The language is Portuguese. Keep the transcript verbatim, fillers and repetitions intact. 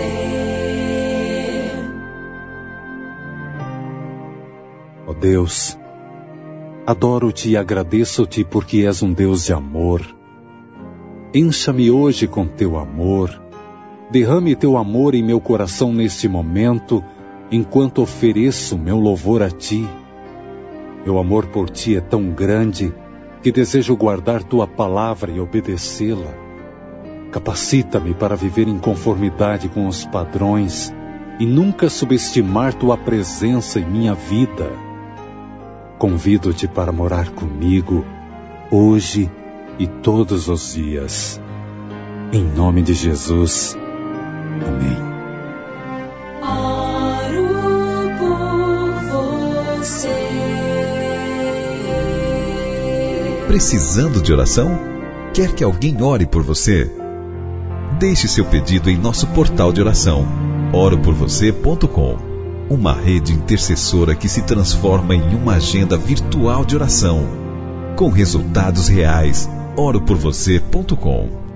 Ó Deus, adoro-te e agradeço-te porque és um Deus de amor. Encha-me hoje com teu amor. Derrame teu amor em meu coração neste momento, enquanto ofereço meu louvor a ti. Meu amor por ti é tão grande que desejo guardar tua palavra e obedecê-la. Capacita-me para viver em conformidade com os padrões e nunca subestimar tua presença em minha vida. Convido-te para morar comigo, hoje e todos os dias. Em nome de Jesus. Amém. Oro por você. Precisando de oração? Quer que alguém ore por você? Deixe seu pedido em nosso portal de oração, oro por você ponto com. Uma rede intercessora que se transforma em uma agenda virtual de oração, com resultados reais. oro por você ponto com.